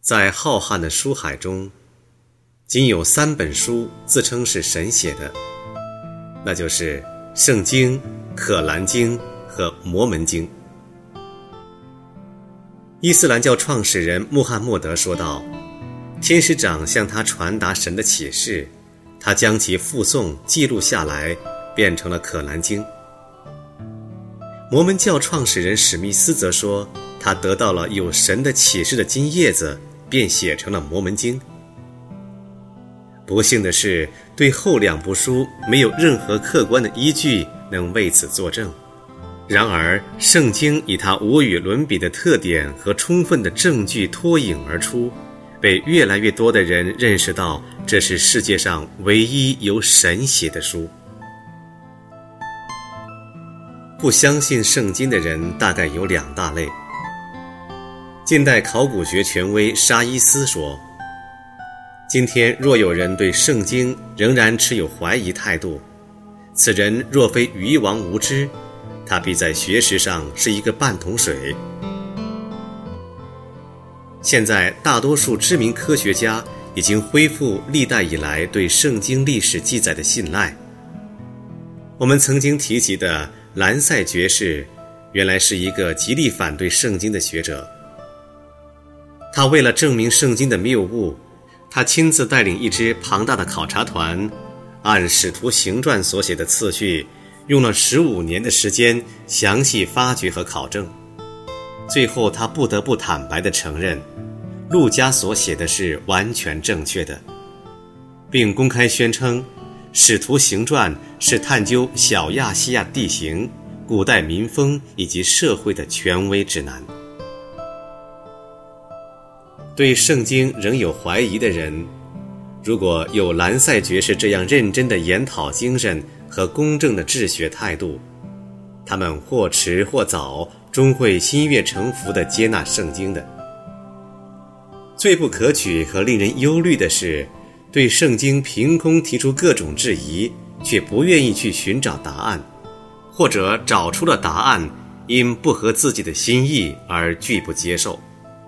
在浩瀚的书海中，仅有3本书自称是神写的，那就是圣经、可兰经和摩门经。伊斯兰教创始人穆罕默德说道，天使长向他传达神的启示，他将其附送记录下来，变成了可兰经。摩门教创始人史密斯则说，他得到了有神的启示的金叶子，便写成了摩门经。不幸的是，对后2部书没有任何客观的依据能为此作证。然而圣经以它无与伦比的特点和充分的证据脱颖而出，被越来越多的人认识到这是世界上唯一由神写的书。不相信圣经的人大概有2大类。近代考古学权威沙伊斯说，今天若有人对圣经仍然持有怀疑态度，此人若非愚妄无知，他必在学识上是一个半桶水。现在大多数知名科学家已经恢复历代以来对圣经历史记载的信赖。我们曾经提及的兰塞爵士原来是一个极力反对圣经的学者，他为了证明圣经的谬误，他亲自带领一支庞大的考察团，按使徒行传所写的次序，用了15年的时间详细发掘和考证。最后他不得不坦白地承认，路加所写的是完全正确的，并公开宣称使徒行传是探究小亚细亚地形、古代民风以及社会的权威指南。对圣经仍有怀疑的人，如果有兰塞爵士这样认真的研讨精神和公正的治学态度，他们或迟或早终会心悦诚服地接纳圣经的。最不可取和令人忧虑的是，对圣经凭空提出各种质疑，却不愿意去寻找答案，或者找出了答案，因不合自己的心意而拒不接受。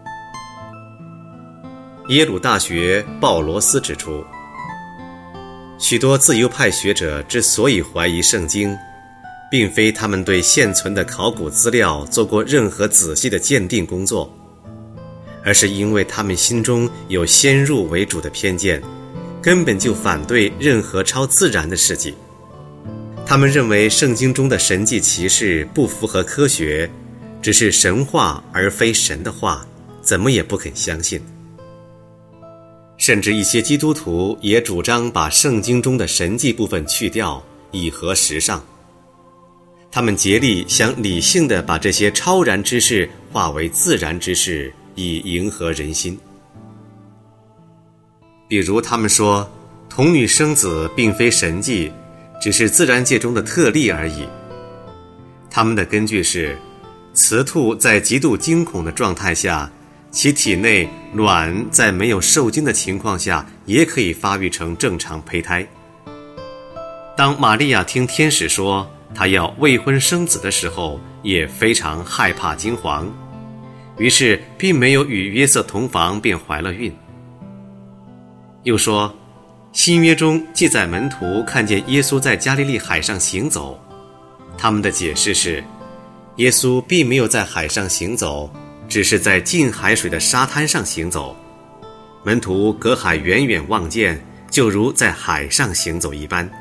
耶鲁大学鲍罗斯指出，许多自由派学者之所以怀疑圣经，并非他们对现存的考古资料做过任何仔细的鉴定工作，而是因为他们心中有先入为主的偏见，根本就反对任何超自然的事迹。他们认为圣经中的神迹奇事不符合科学，只是神话而非神的话，怎么也不肯相信。甚至一些基督徒也主张把圣经中的神迹部分去掉，以合时尚。他们竭力想理性地把这些超然之事化为自然之事，以迎合人心。比如他们说，童女生子并非神迹，只是自然界中的特例而已。他们的根据是，雌兔在极度惊恐的状态下，其体内卵在没有受精的情况下也可以发育成正常胚胎。当玛利亚听天使说她要未婚生子的时候，也非常害怕惊惶，于是并没有与约瑟同房便怀了孕。又说，新约中记载门徒看见耶稣在加利利海上行走，他们的解释是，耶稣并没有在海上行走，只是在近海水的沙滩上行走，门徒隔海远远望见，就如在海上行走一般。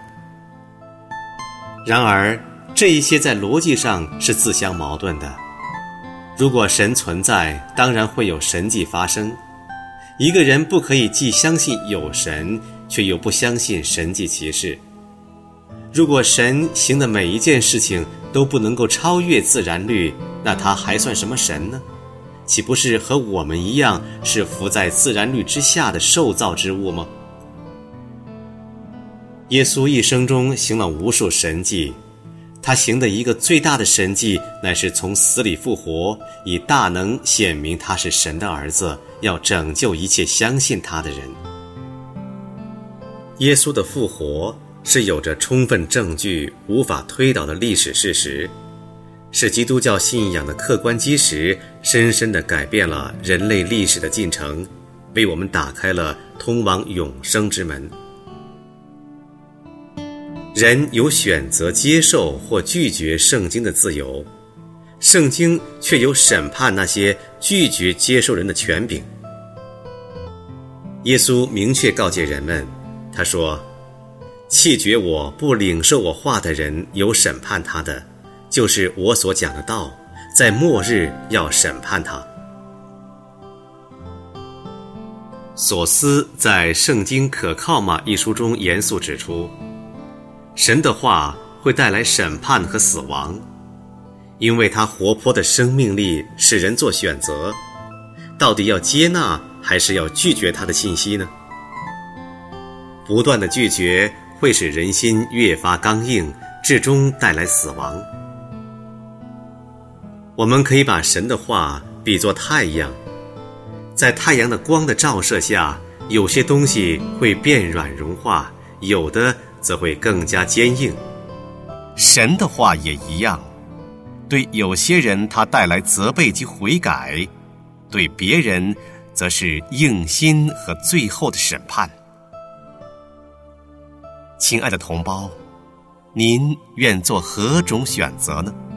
然而这一些在逻辑上是自相矛盾的。如果神存在，当然会有神迹发生。一个人不可以既相信有神，却又不相信神迹奇事。如果神行的每一件事情都不能够超越自然律，那他还算什么神呢？岂不是和我们一样，是伏在自然律之下的受造之物吗？耶稣一生中行了无数神迹，他行的一个最大的神迹，乃是从死里复活，以大能显明他是神的儿子，要拯救一切相信他的人。耶稣的复活是有着充分证据、无法推倒的历史事实，是基督教信仰的客观基石，深深地改变了人类历史的进程， 为我们打开了通往永生之门。人有选择接受或拒绝圣经的自由，圣经却有审判那些拒绝接受人的权柄。耶稣明确告诫人们，他说，弃绝我不领受我话的人有审判他的，就是我所讲的道，在末日要审判他。索斯在《圣经可靠吗》一书中严肃指出，神的话会带来审判和死亡，因为他活泼的生命力使人做选择，到底要接纳还是要拒绝他的信息呢？不断的拒绝会使人心越发刚硬，至终带来死亡。我们可以把神的话比作太阳，在太阳的光的照射下，有些东西会变软融化，有的则会更加坚硬。 神的话也一样，对有些人他带来责备及悔改，对别人则是硬心和最后的审判。亲爱的同胞，您愿做何种选择呢？